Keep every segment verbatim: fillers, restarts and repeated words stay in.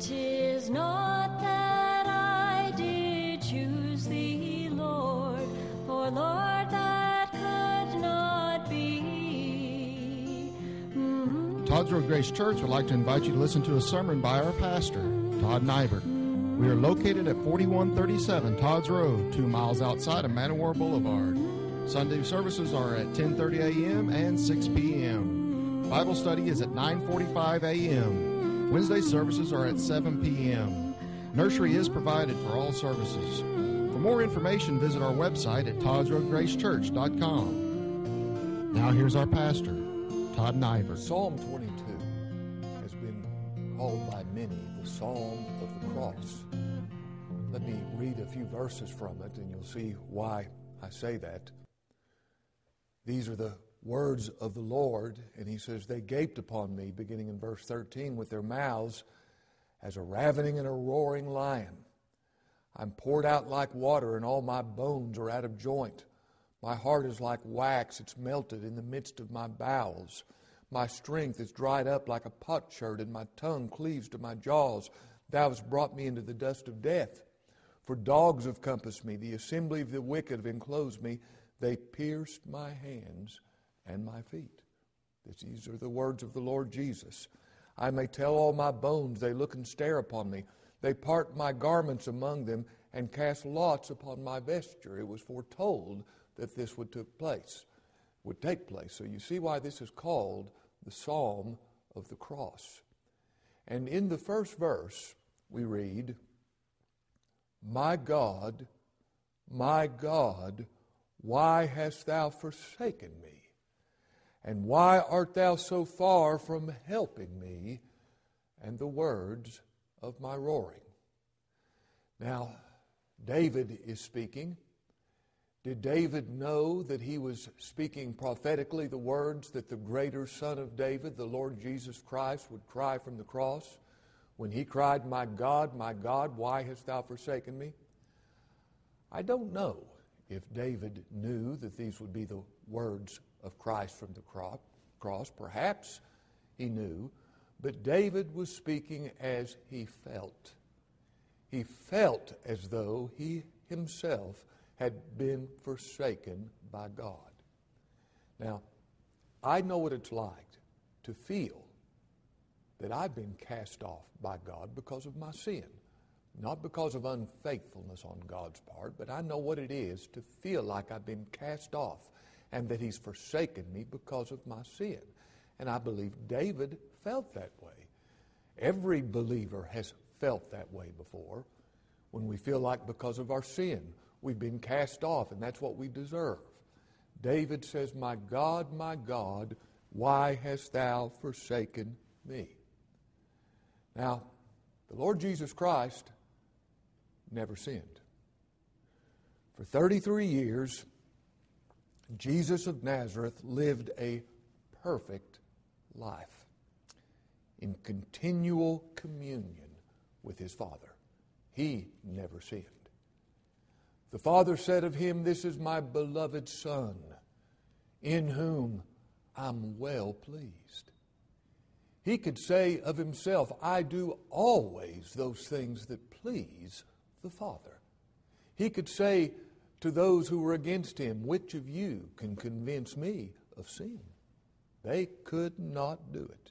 'Tis not that I did choose thee, Lord, for Lord, that could not be. Mm-hmm. Todd's Road Grace Church would like to invite you to listen to a sermon by our pastor, Todd Nybert. We are located at forty-one thirty-seven Todd's Road, two miles outside of Manowar Boulevard. Sunday services are at ten thirty a.m. and six p.m. Bible study is at nine forty-five a.m. Wednesday services are at seven p.m. Nursery is provided for all services. For more information, visit our website at todds road grace church dot com. Now here's our pastor, Todd Nybert. Psalm twenty-two has been called by many the Psalm of the Cross. Let me read a few verses from it, and you'll see why I say that. These are the words of the Lord, and he says, they gaped upon me, beginning in verse thirteen, with their mouths as a ravening and a roaring lion. I'm poured out like water, and all my bones are out of joint. My heart is like wax, it's melted in the midst of my bowels. My strength is dried up like a potsherd, and my tongue cleaves to my jaws. Thou hast brought me into the dust of death. For dogs have compassed me, the assembly of the wicked have enclosed me. They pierced my hands and my feet. These are the words of the Lord Jesus. I may tell all my bones, they look and stare upon me. They part my garments among them and cast lots upon my vesture. It was foretold that this would take place, would take place. So you see why this is called the Psalm of the Cross. And in the first verse, we read, My God, my God, why hast thou forsaken me? And why art thou so far from helping me? And the words of my roaring. Now, David is speaking. Did David know that he was speaking prophetically the words that the greater Son of David, the Lord Jesus Christ, would cry from the cross when he cried, My God, my God, why hast thou forsaken me? I don't know if David knew that these would be the words of Christ from the cross. Perhaps he knew, but David was speaking as he felt. He felt as though he himself had been forsaken by God. Now, I know what it's like to feel that I've been cast off by God because of my sin. Not because of unfaithfulness on God's part, but I know what it is to feel like I've been cast off and that He's forsaken me because of my sin. And I believe David felt that way. Every believer has felt that way before, when we feel like because of our sin we've been cast off and that's what we deserve. David says, My God, my God, why hast thou forsaken me? Now, the Lord Jesus Christ never sinned. For thirty-three years, Jesus of Nazareth lived a perfect life in continual communion with His Father. He never sinned. The Father said of Him, This is my beloved Son, in whom I'm well pleased. He could say of Himself, I do always those things that please the Father. He could say to those who were against Him, Which of you can convince me of sin? They could not do it.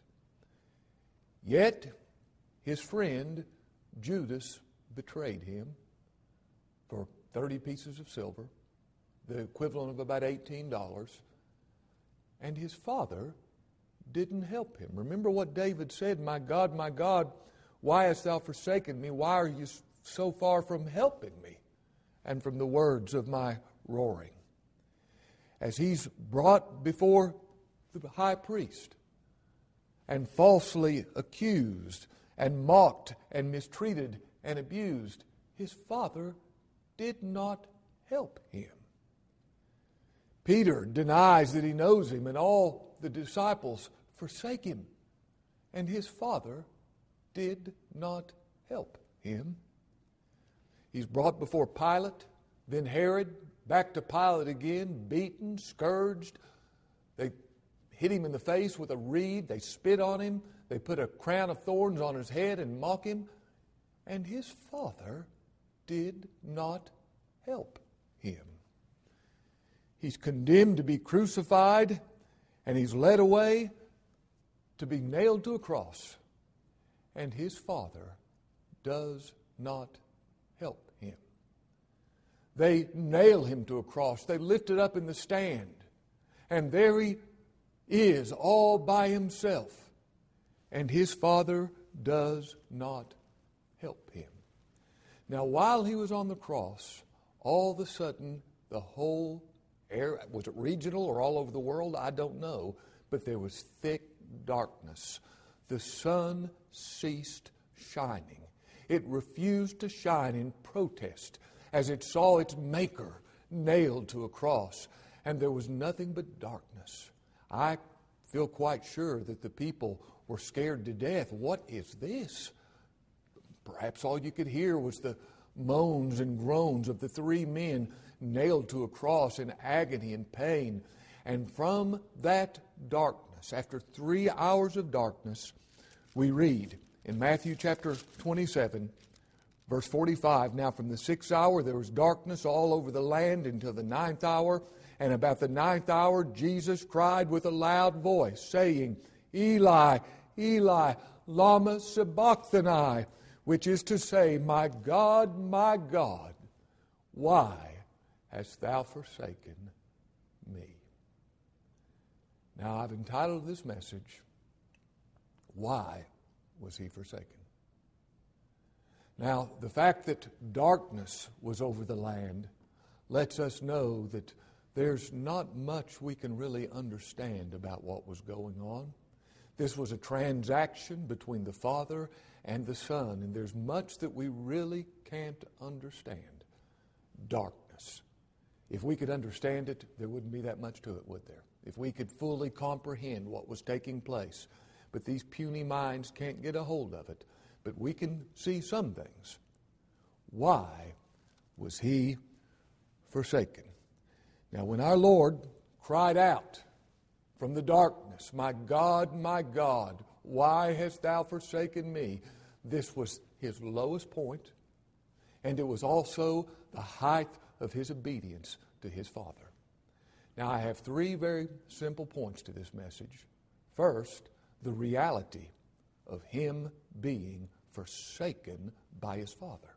Yet His friend Judas betrayed Him for thirty pieces of silver, the equivalent of about eighteen dollars, and His Father didn't help Him. Remember what David said, My God, my God, why hast thou forsaken me? Why are you so far from helping me and from the words of my roaring? As he's brought before the high priest and falsely accused and mocked and mistreated and abused, his Father did not help him. Peter denies that he knows Him, and all the disciples forsake Him, and his Father did not help him. He's brought before Pilate, then Herod, back to Pilate again, beaten, scourged. They hit Him in the face with a reed. They spit on Him. They put a crown of thorns on His head and mock Him. and his Father did not help him. He's condemned to be crucified, and he's led away to be nailed to a cross, and his Father does not help him. They nail him to a cross. They lift it up in the stand, and there he is all by himself, and his Father does not help him. Now, while he was on the cross, all of a sudden, the whole air, was it regional or all over the world? I don't know, but there was thick darkness. The sun ceased shining. It refused to shine in protest as it saw its maker nailed to a cross, and there was nothing but darkness. I feel quite sure that the people were scared to death. What is this? Perhaps all you could hear was the moans and groans of the three men nailed to a cross in agony and pain. And from that darkness, after three hours of darkness, we read in Matthew chapter twenty-seven, verse forty-five, "Now from the sixth hour there was darkness all over the land until the ninth hour. And about the ninth hour Jesus cried with a loud voice, saying, Eli, Eli, lama sabachthani, which is to say, My God, my God, why hast thou forsaken me?" Now, I've entitled this message, Why Was He Forsaken? Now, the fact that darkness was over the land lets us know that there's not much we can really understand about what was going on. This was a transaction between the Father and the Son, and there's much that we really can't understand. Darkness. If we could understand it, there wouldn't be that much to it, would there? If we could fully comprehend what was taking place. But these puny minds can't get a hold of it. But we can see some things. Why was He forsaken? Now, when our Lord cried out from the darkness, My God, my God, why hast thou forsaken me? This was His lowest point, and it was also the height of His obedience to His Father. Now, I have three very simple points to this message. First, the reality of Him being forsaken by His Father.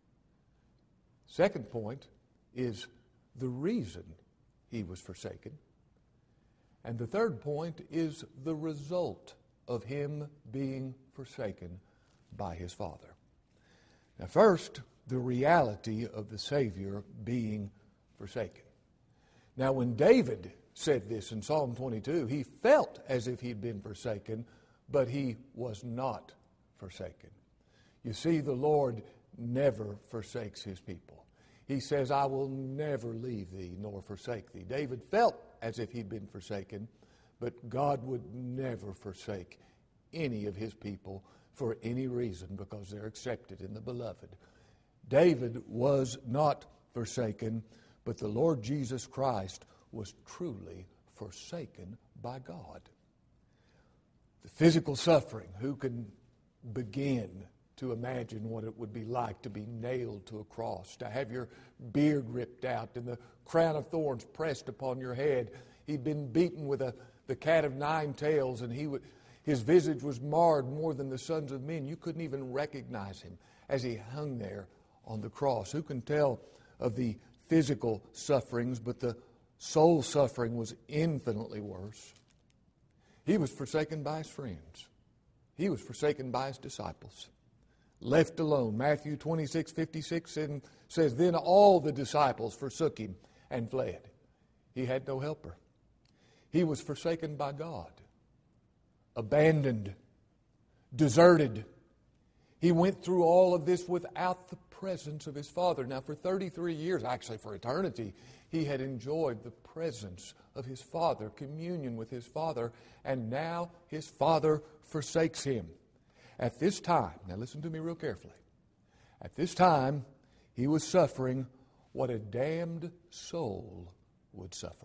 Second point is the reason He was forsaken. And the third point is the result of Him being forsaken by His Father. Now, first, the reality of the Savior being forsaken. Now, when David said this in Psalm twenty-two, he felt as if he'd been forsaken, but he was not forsaken. You see, the Lord never forsakes His people. He says, I will never leave thee nor forsake thee. David felt as if he'd been forsaken, but God would never forsake any of His people for any reason because they're accepted in the beloved. David was not forsaken, but the Lord Jesus Christ was truly forsaken by God. The physical suffering, who can begin to imagine what it would be like to be nailed to a cross, to have your beard ripped out and the crown of thorns pressed upon your head. He'd been beaten with a, the cat of nine tails, and he would, his visage was marred more than the sons of men. You couldn't even recognize him as he hung there on the cross. Who can tell of the physical sufferings, but the soul suffering was infinitely worse. He was forsaken by His friends. He was forsaken by His disciples. Left alone. Matthew twenty-six fifty-six says, Then all the disciples forsook Him and fled. He had no helper. He was forsaken by God. Abandoned. Deserted. He went through all of this without the presence of His Father. Now, for thirty-three years, actually for eternity, He had enjoyed the presence of His Father, communion with His Father, and now His Father forsakes Him. At this time, now listen to me real carefully, at this time, He was suffering what a damned soul would suffer.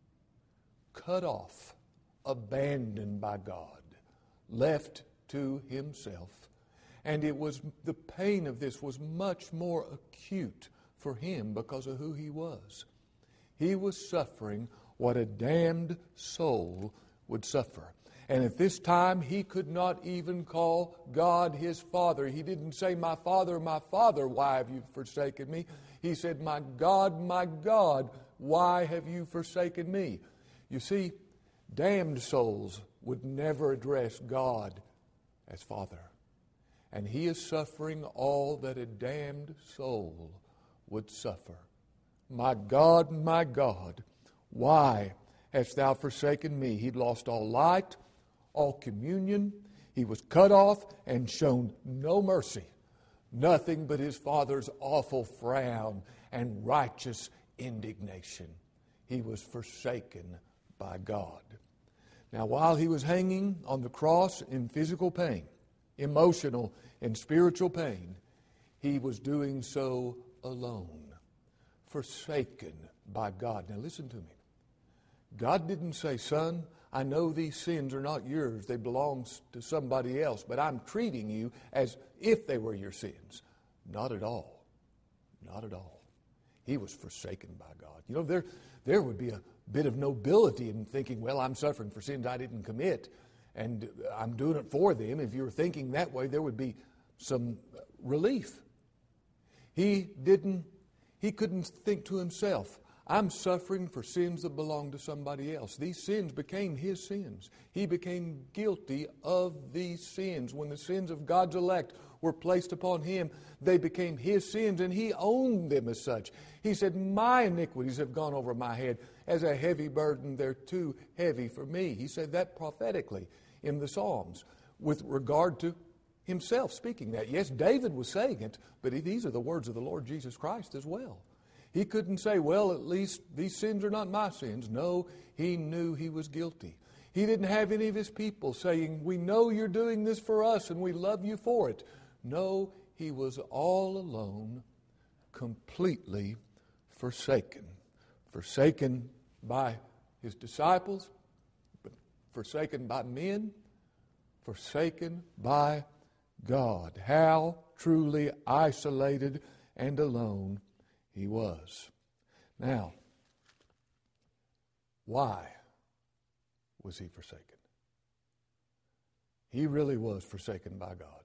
Cut off, abandoned by God, left to Himself. And it was, the pain of this was much more acute for him because of who he was. He was suffering what a damned soul would suffer. And at this time, he could not even call God his Father. He didn't say, "My Father, my Father, why have you forsaken me?" He said, "My God, my God, why have you forsaken me?" You see, damned souls would never address God as Father. And he is suffering all that a damned soul would suffer. "My God, my God, why hast thou forsaken me?" He'd lost all light, all communion. He was cut off and shown no mercy. Nothing but his Father's awful frown and righteous indignation. He was forsaken by God. Now, while he was hanging on the cross in physical pain, emotional and spiritual pain, he was doing so alone, forsaken by God. Now listen to me. God didn't say, "Son, I know these sins are not yours. They belong to somebody else, but I'm treating you as if they were your sins." Not at all. Not at all. He was forsaken by God. You know, there, there would be a bit of nobility in thinking, "Well, I'm suffering for sins I didn't commit, and I'm doing it for them." If you were thinking that way, there would be some relief. He didn't, he couldn't think to himself, "I'm suffering for sins that belong to somebody else." These sins became his sins. He became guilty of these sins. When the sins of God's elect were placed upon him, they became his sins, and he owned them as such. He said, "My iniquities have gone over my head. As a heavy burden, they're too heavy for me." He said that prophetically in the Psalms with regard to himself speaking that. Yes, David was saying it, but these are the words of the Lord Jesus Christ as well. He couldn't say, "Well, at least these sins are not my sins." No, he knew he was guilty. He didn't have any of his people saying, "We know you're doing this for us and we love you for it." No, he was all alone, completely forsaken. Forsaken by his disciples, forsaken by men, forsaken by God. How truly isolated and alone he was. Now, why was he forsaken? He really was forsaken by God.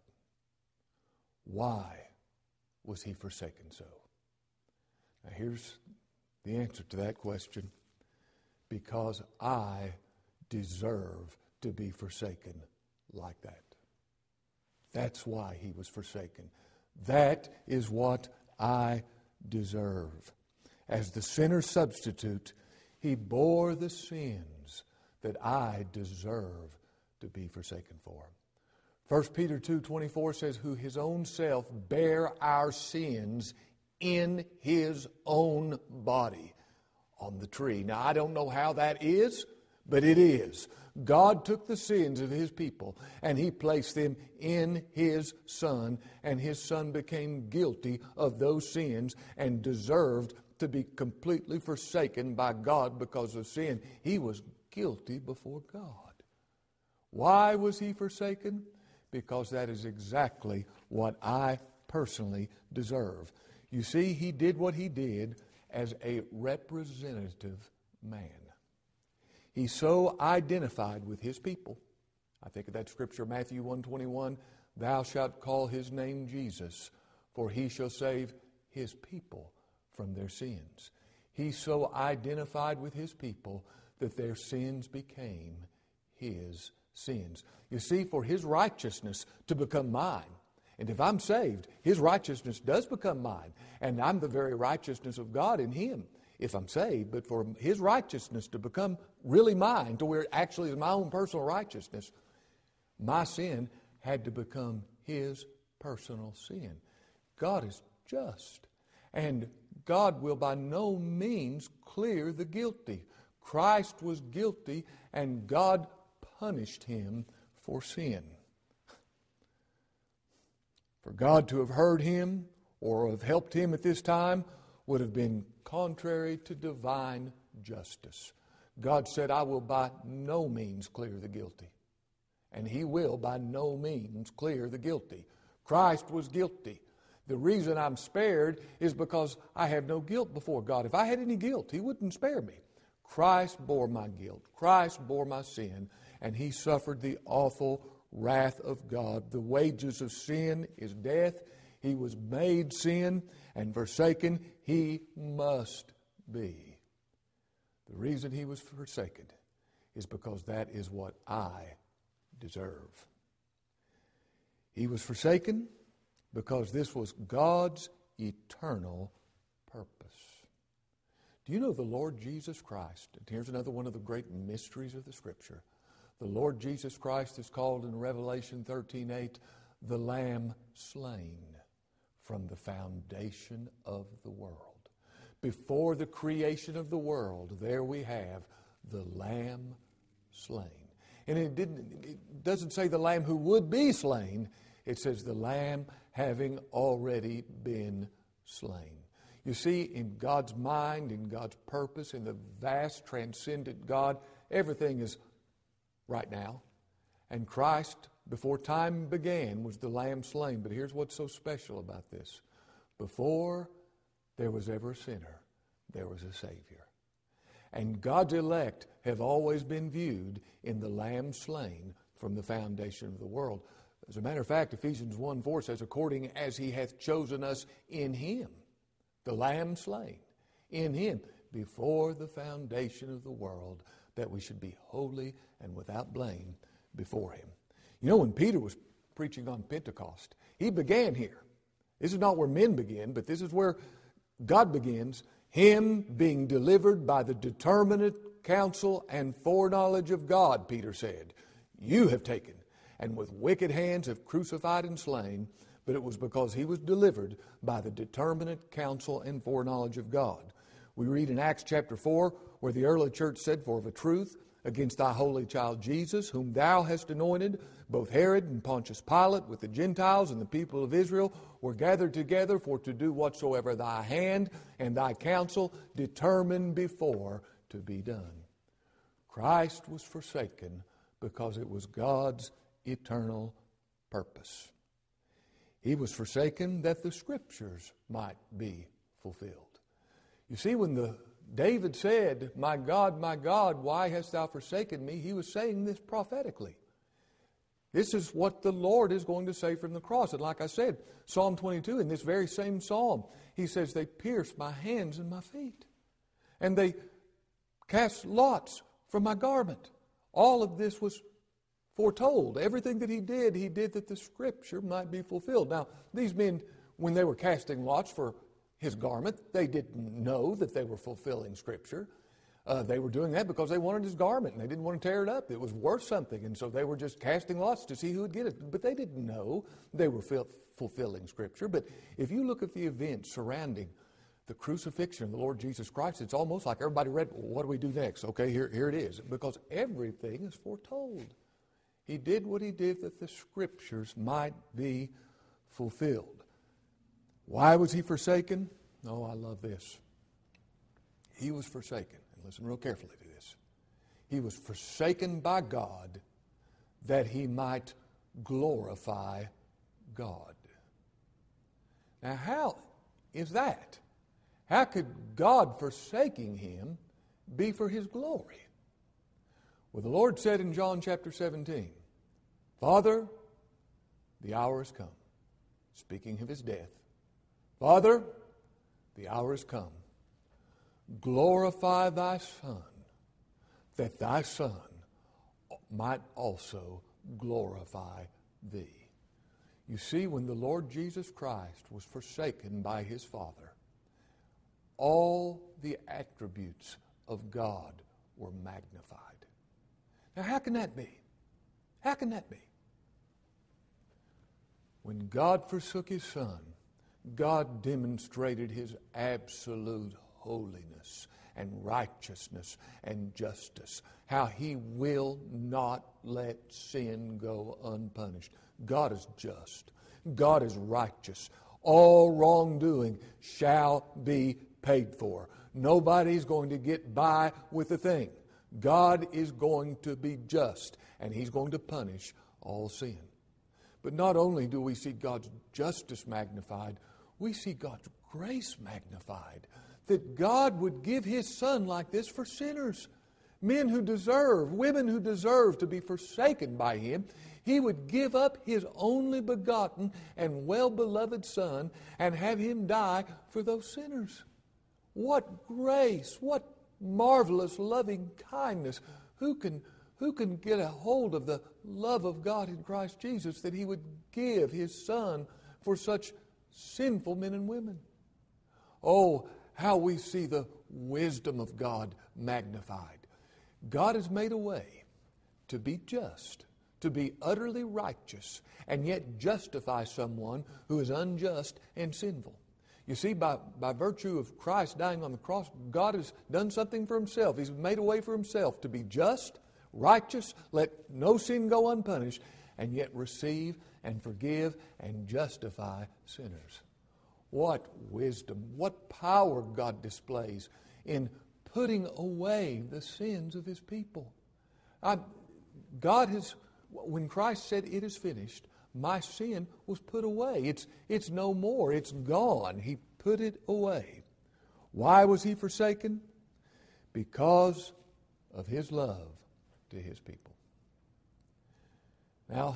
Why was he forsaken so? Now here's the answer to that question. Because I deserve to be forsaken like that. That's why he was forsaken. That is what I deserve. As the sinner's substitute, he bore the sins that I deserve to be forsaken for. First Peter two twenty-four says, "Who his own self bare our sins in his own body on the tree." Now, I don't know how that is, but it is. God took the sins of his people and he placed them in his Son, and his Son became guilty of those sins and deserved to be completely forsaken by God because of sin. He was guilty before God. Why was he forsaken? Because that is exactly what I personally deserve. You see, he did what he did as a representative man. He so identified with his people. I think of that scripture, Matthew one twenty-one, "Thou shalt call his name Jesus, for he shall save his people from their sins." He so identified with his people that their sins became his sins. You see, for his righteousness to become mine, and if I'm saved, his righteousness does become mine, and I'm the very righteousness of God in him if I'm saved. But for his righteousness to become really mine, to where it actually is my own personal righteousness, my sin had to become his personal sin. God is just, and God will by no means clear the guilty. Christ was guilty, and God punished him for sin. For God to have heard him or have helped him at this time would have been contrary to divine justice. God said, "I will by no means clear the guilty." And he will by no means clear the guilty. Christ was guilty. The reason I'm spared is because I have no guilt before God. If I had any guilt, He wouldn't spare me. Christ bore my guilt. Christ bore my sin, and He suffered the awful wrath of God. The wages of sin is death. He was made sin, and forsaken He must be. The reason He was forsaken is because that is what I deserve. He was forsaken because this was God's eternal purpose. Do you know the Lord Jesus Christ? And here's another one of the great mysteries of the Scripture. The Lord Jesus Christ is called in Revelation thirteen eight the Lamb slain from the foundation of the world. Before the creation of the world, there we have the Lamb slain. And it didn't. It doesn't say the Lamb who would be slain. It says the Lamb having already been slain. You see, in God's mind, in God's purpose, in the vast transcendent God, everything is right now. And Christ, before time began, was the Lamb slain. But here's what's so special about this. Before there was ever a sinner, there was a Savior. And God's elect have always been viewed in the Lamb slain from the foundation of the world. As a matter of fact, Ephesians one four says, according as He hath chosen us in Him, the Lamb slain, in Him, before the foundation of the world, that we should be holy and without blame before Him. You know, when Peter was preaching on Pentecost, he began here. This is not where men begin, but this is where God begins. Him being delivered by the determinate counsel and foreknowledge of God, Peter said, you have taken, and with wicked hands have crucified and slain, but it was because He was delivered by the determinate counsel and foreknowledge of God. We read in Acts chapter four, where the early church said, for of a truth, against thy holy child Jesus, whom thou hast anointed, both Herod and Pontius Pilate with the Gentiles and the people of Israel were gathered together for to do whatsoever thy hand and thy counsel determined before to be done. Christ was forsaken because it was God's eternal purpose. He was forsaken that the Scriptures might be fulfilled. You see, when the David said, my God, my God, why hast thou forsaken me? He was saying this prophetically. This is what the Lord is going to say from the cross. And like I said, Psalm twenty-two, in this very same psalm, He says, they pierced my hands and my feet, and they cast lots for my garment. All of this was foretold. Everything that He did, He did that the Scripture might be fulfilled. Now, these men, when they were casting lots for His garment, they didn't know that they were fulfilling Scripture. Uh, they were doing that because they wanted His garment, and they didn't want to tear it up. It was worth something, and so they were just casting lots to see who would get it. But they didn't know they were fil- fulfilling Scripture. But if you look at the events surrounding the crucifixion of the Lord Jesus Christ, it's almost like everybody read, well, what do we do next? Okay, here, here it is. Because everything is foretold. He did what He did that the Scriptures might be fulfilled. Why was He forsaken? Oh, I love this. He was forsaken. And listen real carefully to this. He was forsaken by God that He might glorify God. Now, how is that? How could God forsaking Him be for His glory? Well, the Lord said in John chapter seventeen, Father, the hour has come. Speaking of His death. Father, the hour has come. Glorify thy Son, that thy Son might also glorify thee. You see, when the Lord Jesus Christ was forsaken by His Father, all the attributes of God were magnified. Now, how can that be? How can that be? When God forsook His Son, God demonstrated His absolute holiness and righteousness and justice. How He will not let sin go unpunished. God is just. God is righteous. All wrongdoing shall be paid for. Nobody's going to get by with a thing. God is going to be just, and He's going to punish all sin. But not only do we see God's justice magnified, we see God's grace magnified. That God would give His Son like this for sinners. Men who deserve, women who deserve to be forsaken by Him. He would give up His only begotten and well-beloved Son and have Him die for those sinners. What grace, what marvelous loving kindness. Who can, who can get a hold of the love of God in Christ Jesus that He would give His Son for such sinful men and women? Oh, how we see the wisdom of God magnified. God has made a way to be just, to be utterly righteous, and yet justify someone who is unjust and sinful. You see, by, by virtue of Christ dying on the cross, God has done something for Himself. He's made a way for Himself to be just, righteous, let no sin go unpunished, and yet receive and forgive and justify sinners. What wisdom, what power God displays in putting away the sins of His people. I, God has, when Christ said, "It is finished," my sin was put away. It's, it's no more. It's gone. He put it away. Why was He forsaken? Because of His love to His people. Now,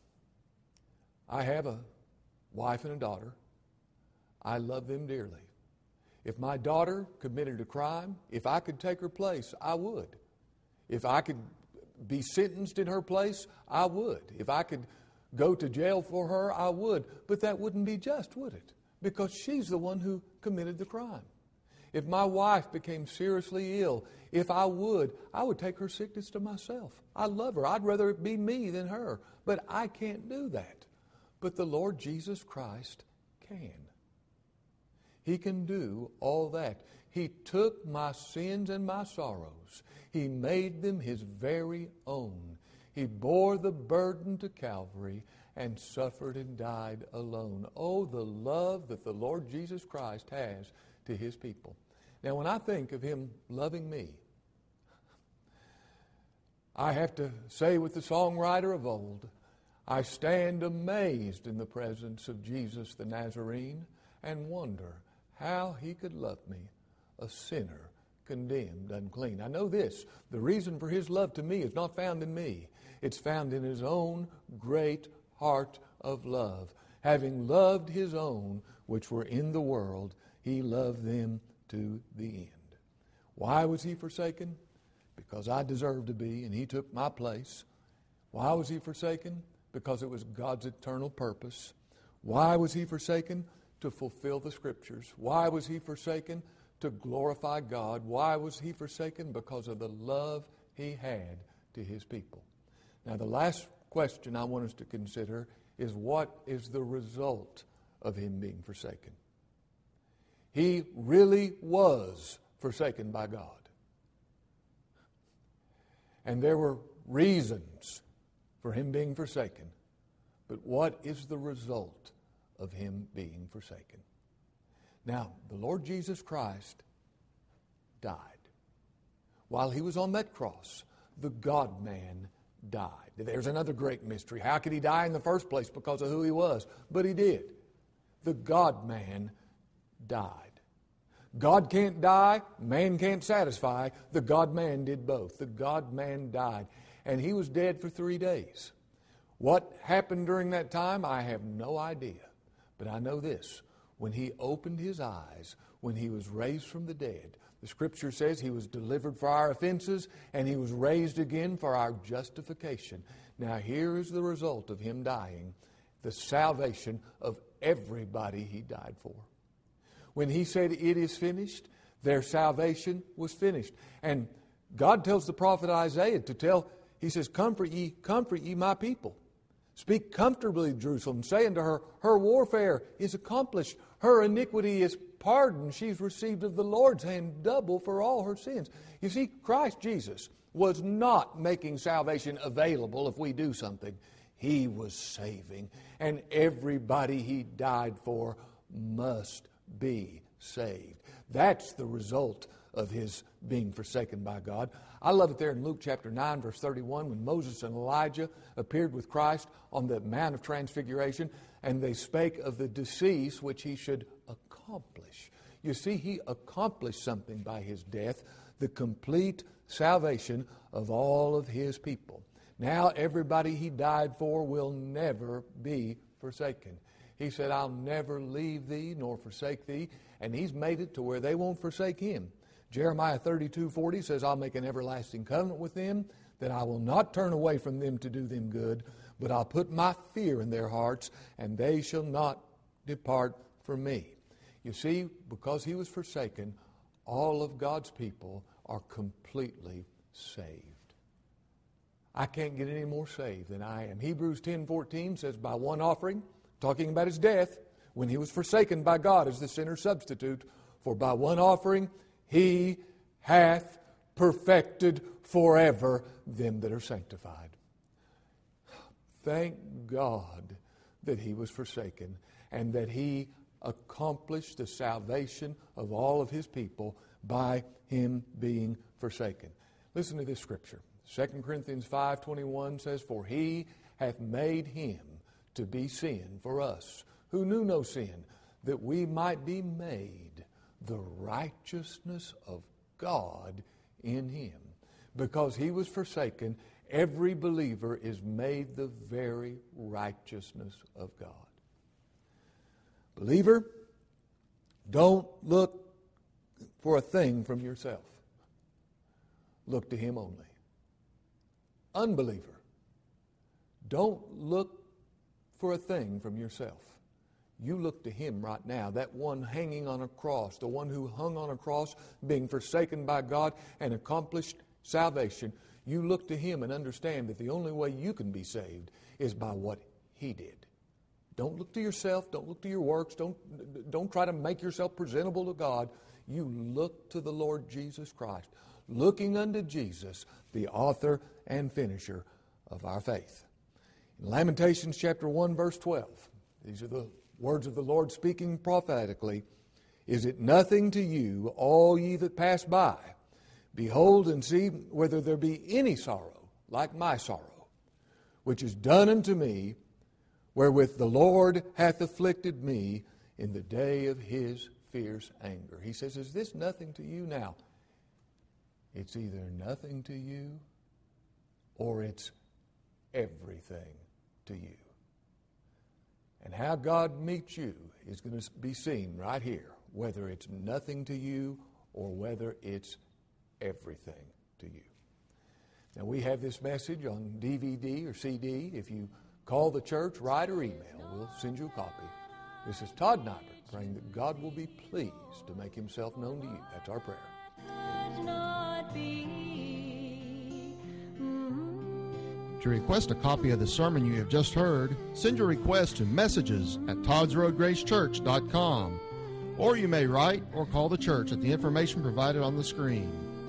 I have a wife and a daughter. I love them dearly. If my daughter committed a crime, if I could take her place, I would. If I could be sentenced in her place, I would. If I could go to jail for her, I would. But that wouldn't be just, would it? Because she's the one who committed the crime. If my wife became seriously ill, if I would, I would take her sickness to myself. I love her. I'd rather it be me than her. But I can't do that. But the Lord Jesus Christ can. He can do all that. He took my sins and my sorrows. He made them His very own. He bore the burden to Calvary and suffered and died alone. Oh, the love that the Lord Jesus Christ has to His people. Now, when I think of Him loving me, I have to say with the songwriter of old, I stand amazed in the presence of Jesus the Nazarene and wonder how He could love me, a sinner, condemned, unclean. I know this, the reason for His love to me is not found in me. It's found in His own great heart of love. Having loved His own, which were in the world, He loved them to the end. Why was He forsaken? Because I deserved to be, and He took my place. Why was He forsaken? Because it was God's eternal purpose. Why was He forsaken? To fulfill the Scriptures. Why was He forsaken? To glorify God. Why was He forsaken? Because of the love He had to His people. Now, the last question I want us to consider is, what is the result of Him being forsaken? He really was forsaken by God. And there were reasons for Him being forsaken. But what is the result of Him being forsaken? Now, the Lord Jesus Christ died. While He was on that cross, the God-man died. There's another great mystery. How could He die in the first place? Because of who He was. But He did. The God-man died. God can't die. Man can't satisfy. The God-man did both. The God-man died. And He was dead for three days. What happened during that time, I have no idea. But I know this. When He opened His eyes, when He was raised from the dead, the Scripture says He was delivered for our offenses and He was raised again for our justification. Now here is the result of Him dying, the salvation of everybody He died for. When He said, "It is finished," their salvation was finished. And God tells the prophet Isaiah to tell, He says, "Comfort ye, comfort ye my people. Speak comfortably, Jerusalem. Say unto her, her warfare is accomplished. Her iniquity is pardoned. She's received of the Lord's hand double for all her sins." You see, Christ Jesus was not making salvation available if we do something. He was saving. And everybody He died for must be saved. That's the result of his being forsaken by God. I love it there in Luke chapter nine, verse thirty-one, when Moses and Elijah appeared with Christ on the Mount of Transfiguration, and they spake of the decease which he should accomplish. You see, he accomplished something by his death, the complete salvation of all of his people. Now everybody he died for will never be forsaken. He said, I'll never leave thee nor forsake thee, and he's made it to where they won't forsake him. Jeremiah thirty-two forty says, I'll make an everlasting covenant with them, that I will not turn away from them to do them good, but I'll put my fear in their hearts, and they shall not depart from me. You see, because he was forsaken, all of God's people are completely saved. I can't get any more saved than I am. Hebrews ten fourteen says, by one offering, talking about his death, when he was forsaken by God as the sinner's substitute, for by one offering he hath perfected forever them that are sanctified. Thank God that he was forsaken and that he accomplished the salvation of all of his people by him being forsaken. Listen to this scripture. Second Corinthians five twenty-one says, for he hath made him to be sin for us, who knew no sin, that we might be made the righteousness of God in him. Because he was forsaken, every believer is made the very righteousness of God. Believer, don't look for a thing from yourself. Look to him only. Unbeliever, don't look for a thing from yourself. You look to him right now, that one hanging on a cross, the one who hung on a cross, being forsaken by God and accomplished salvation. You look to him and understand that the only way you can be saved is by what he did. Don't look to yourself. Don't look to your works. Don't, don't try to make yourself presentable to God. You look to the Lord Jesus Christ, looking unto Jesus, the author and finisher of our faith. In Lamentations chapter one, verse twelve, these are the words of the Lord speaking prophetically. Is it nothing to you, all ye that pass by? Behold and see whether there be any sorrow like my sorrow, which is done unto me, wherewith the Lord hath afflicted me in the day of his fierce anger. He says, is this nothing to you? Now, it's either nothing to you or it's everything to you. And how God meets you is going to be seen right here, whether it's nothing to you or whether it's everything to you. Now, we have this message on D V D or C D. If you call the church, write or email, we'll send you a copy. This is Todd Nybert, praying that God will be pleased to make himself known to you. That's our prayer. To request a copy of the sermon you have just heard, send your request to messages at todds road grace church dot com, or you may write or call the church at the information provided on the screen.